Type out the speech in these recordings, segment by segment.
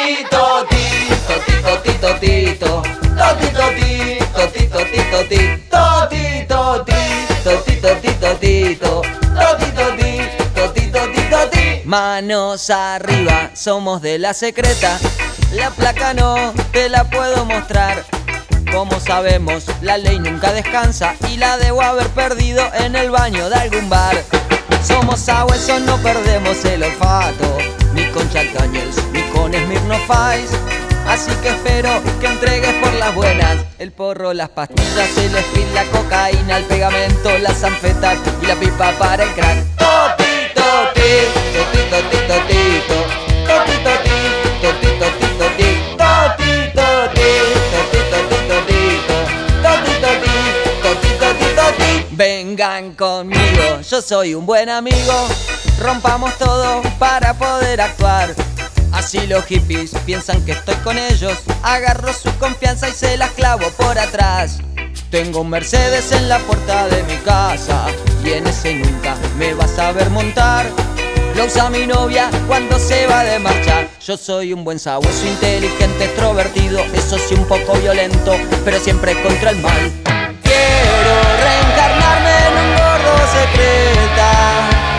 Totito, tito, tito, tito, tito. Totito, tito, tito, tito, tito. Totito, tito, tito, tito, tito. Totito, tito, tito, tito, tito. Manos arriba, somos de la secreta. La placa no te la puedo mostrar. Como sabemos, la ley nunca descansa y la debo haber perdido en el baño de algún bar. Somos sabuesos, no perdemos el olfato, ni con Jack Daniels, ni con Smirnoff Ice. Así que espero que entregues por las buenas el porro, las pastillas, el speed, la cocaína, el pegamento, las anfetas y la pipa para el crack. Totito, tito, tito, tito, tito. Totito, tito, tito, tito, tito. Totito, tito, tito, tito, tito. Totito, tito, tito, tito, tito. Vengan conmigo, yo soy un buen amigo. Rompamos todo para poder actuar. Así los hippies piensan que estoy con ellos. Agarro su confianza y se las clavo por atrás. Tengo un Mercedes en la puerta de mi casa y en ese nunca me vas a ver montar. Lo usa mi novia cuando se va de marcha. Yo soy un buen sabueso, inteligente, extrovertido. Eso sí, un poco violento, pero siempre contra el mal. Quiero reencarnarme en un gordo secreta.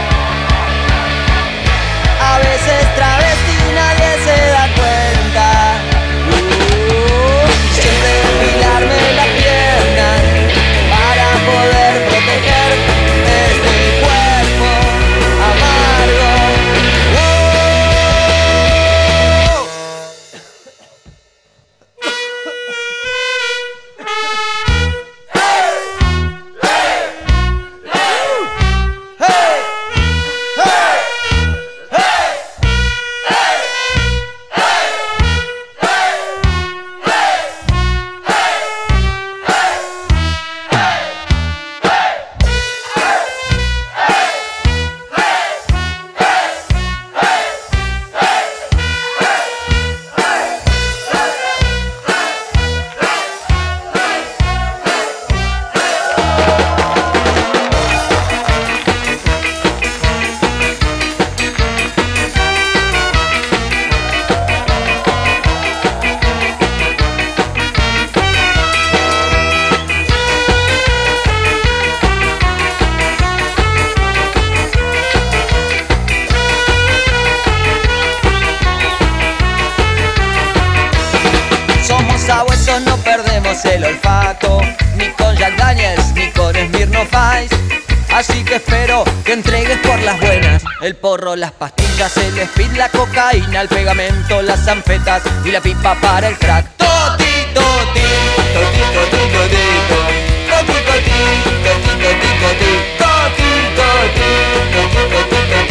A veces travesti, nadie se da cuenta. Siempre depilarme las piernas para poder proteger este cuerpo amargo. Sabuesos, no perdemos el olfato, ni con Jack Daniels, ni con Smirnoff Ice. Así que espero que entregues por las buenas el porro, las pastillas, el speed, la cocaína, el pegamento, las anfetas y la pipa para el crack. Totito, tito, tito, tito, tito. Totito, tito, tito, tito, tito. Totito, tito, tito, tito, tito.